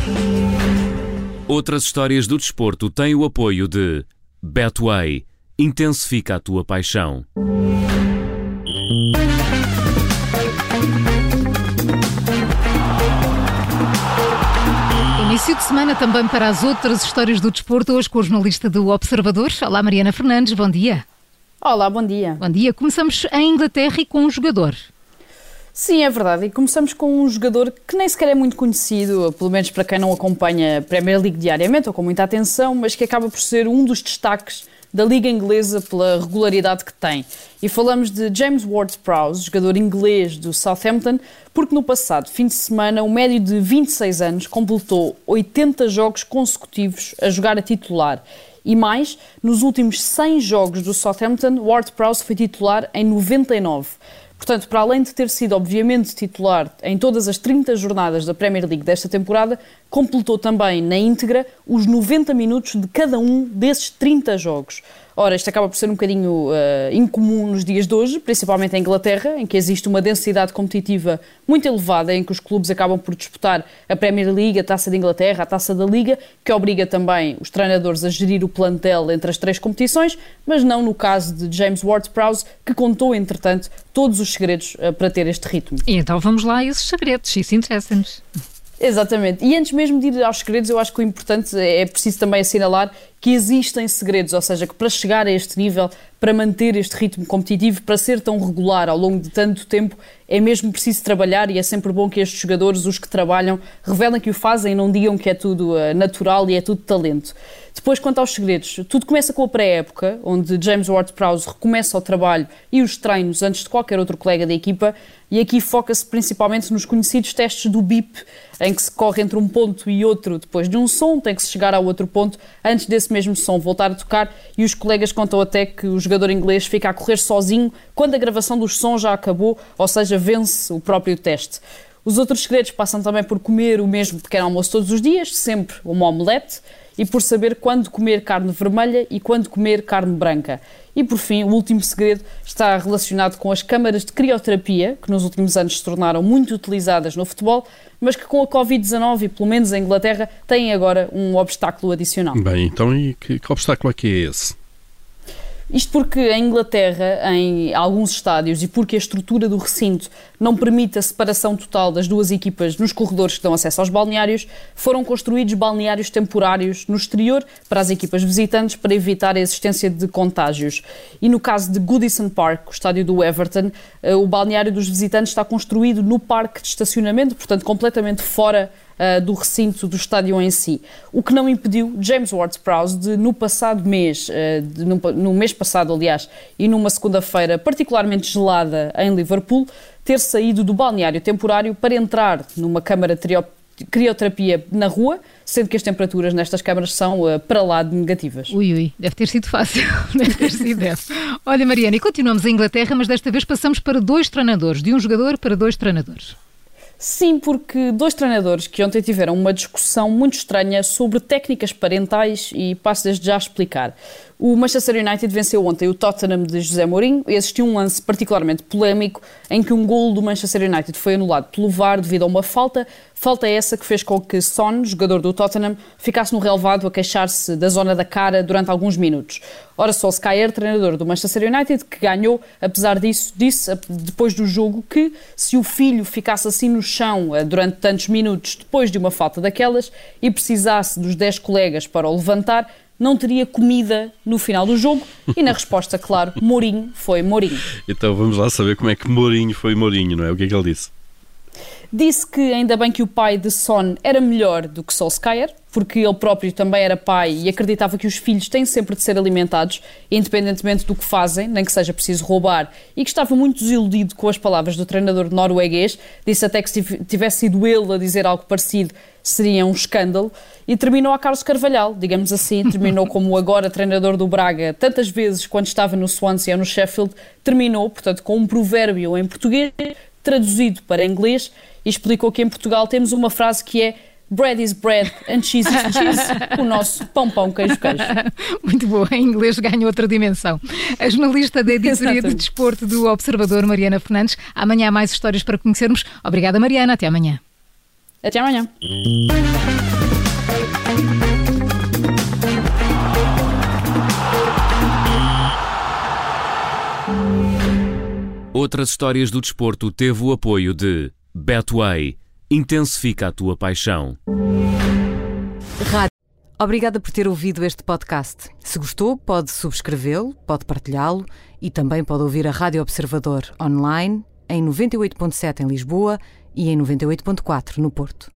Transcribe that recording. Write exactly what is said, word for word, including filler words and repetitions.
Outras histórias do desporto têm o apoio de Betway. Intensifica a tua paixão. Início de semana também para as outras histórias do desporto, hoje com o jornalista do Observador. Olá, Mariana Fernandes, bom dia. Olá, bom dia. Bom dia. Começamos em Inglaterra e com um jogador. Sim, é verdade. E começamos com um jogador que nem sequer é muito conhecido, pelo menos para quem não acompanha a Premier League diariamente ou com muita atenção, mas que acaba por ser um dos destaques da Liga Inglesa pela regularidade que tem. E falamos de James Ward-Prowse, jogador inglês do Southampton, porque no passado fim de semana o médio de vinte e seis anos completou oitenta jogos consecutivos a jogar a titular. E mais, nos últimos cem jogos do Southampton, Ward-Prowse foi titular em noventa e nove. Portanto, para além de ter sido, obviamente, titular em todas as trinta jornadas da Premier League desta temporada, completou também, na íntegra, os noventa minutos de cada um desses trinta jogos. Ora, isto acaba por ser um bocadinho uh, incomum nos dias de hoje, principalmente em Inglaterra, em que existe uma densidade competitiva muito elevada, em que os clubes acabam por disputar a Premier League, a Taça de Inglaterra, a Taça da Liga, que obriga também os treinadores a gerir o plantel entre as três competições, mas não no caso de James Ward-Prowse, que contou, entretanto, todos os segredos uh, para ter este ritmo. E então vamos lá a esses segredos, isso interessa-nos. Exatamente. E antes mesmo de ir aos segredos, eu acho que o importante é preciso também assinalar que existem segredos, ou seja, que para chegar a este nível, para manter este ritmo competitivo, para ser tão regular ao longo de tanto tempo, é mesmo preciso trabalhar e é sempre bom que estes jogadores, os que trabalham, revelem que o fazem e não digam que é tudo uh, natural e é tudo talento. Depois, quanto aos segredos, tudo começa com a pré-época, onde James Ward-Prowse recomeça o trabalho e os treinos antes de qualquer outro colega da equipa, e aqui foca-se principalmente nos conhecidos testes do B I P, em que se corre entre um ponto e outro depois de um som, tem que se chegar ao outro ponto antes desse mesmo som voltar a tocar, e os colegas contam até que o jogador inglês fica a correr sozinho quando a gravação dos sons já acabou, ou seja, vence o próprio teste. Os outros segredos passam também por comer o mesmo pequeno almoço todos os dias, sempre uma omelete, e por saber quando comer carne vermelha e quando comer carne branca. E por fim, o último segredo está relacionado com as câmaras de crioterapia, que nos últimos anos se tornaram muito utilizadas no futebol, mas que com a covid dezanove, e pelo menos em Inglaterra, têm agora um obstáculo adicional. Bem, então e que, que obstáculo é que é esse? Isto porque em Inglaterra, em alguns estádios, e porque a estrutura do recinto não permite a separação total das duas equipas nos corredores que dão acesso aos balneários, foram construídos balneários temporários no exterior para as equipas visitantes para evitar a existência de contágios. E no caso de Goodison Park, o estádio do Everton, o balneário dos visitantes está construído no parque de estacionamento, portanto completamente fora Uh, do recinto do estádio em si. O que não impediu James Ward-Prowse de, no passado mês, uh, de, no, no mês passado, aliás, e numa segunda-feira particularmente gelada em Liverpool, ter saído do balneário temporário para entrar numa câmara de crioterapia na rua, sendo que as temperaturas nestas câmaras são uh, para lá de negativas. Ui, ui, deve ter sido fácil. Deve ter sido deve. Olha, Mariana, e continuamos em Inglaterra, mas desta vez passamos para dois treinadores, de um jogador para dois treinadores. Sim, porque dois treinadores que ontem tiveram uma discussão muito estranha sobre técnicas parentais e passo desde já a explicar. O Manchester United venceu ontem o Tottenham de José Mourinho e existiu um lance particularmente polémico em que um golo do Manchester United foi anulado pelo V A R devido a uma falta, falta essa que fez com que Son, jogador do Tottenham, ficasse no relvado a queixar-se da zona da cara durante alguns minutos. Ora, Solskjaer, treinador do Manchester United, que ganhou, apesar disso, disse depois do jogo que se o filho ficasse assim no chão durante tantos minutos depois de uma falta daquelas e precisasse dos dez colegas para o levantar, não teria comida no final do jogo. E na resposta, claro, Mourinho foi Mourinho. Então vamos lá saber como é que Mourinho foi Mourinho, não é? O que é que ele disse? Disse que ainda bem que o pai de Son era melhor do que Solskjaer, porque ele próprio também era pai e acreditava que os filhos têm sempre de ser alimentados, independentemente do que fazem, nem que seja preciso roubar, e que estava muito desiludido com as palavras do treinador norueguês. Disse até que se tivesse sido ele a dizer algo parecido, seria um escândalo. E terminou a Carlos Carvalhal, digamos assim, terminou como agora treinador do Braga, tantas vezes quando estava no Swansea ou no Sheffield, terminou, portanto, com um provérbio em português, traduzido para inglês, e explicou que em Portugal temos uma frase que é bread is bread and cheese is cheese, o nosso pão, pão, queijo, queijo. Muito boa, em inglês ganha outra dimensão. A jornalista da editoria de desporto do Observador, Mariana Fernandes. Amanhã há mais histórias para conhecermos. Obrigada, Mariana, até amanhã. Até amanhã. Outras histórias do desporto teve o apoio de Betway. Intensifica a tua paixão. Rádio. Obrigada por ter ouvido este podcast. Se gostou, pode subscrevê-lo, pode partilhá-lo e também pode ouvir a Rádio Observador online em noventa e oito ponto sete em Lisboa e em noventa e oito ponto quatro no Porto.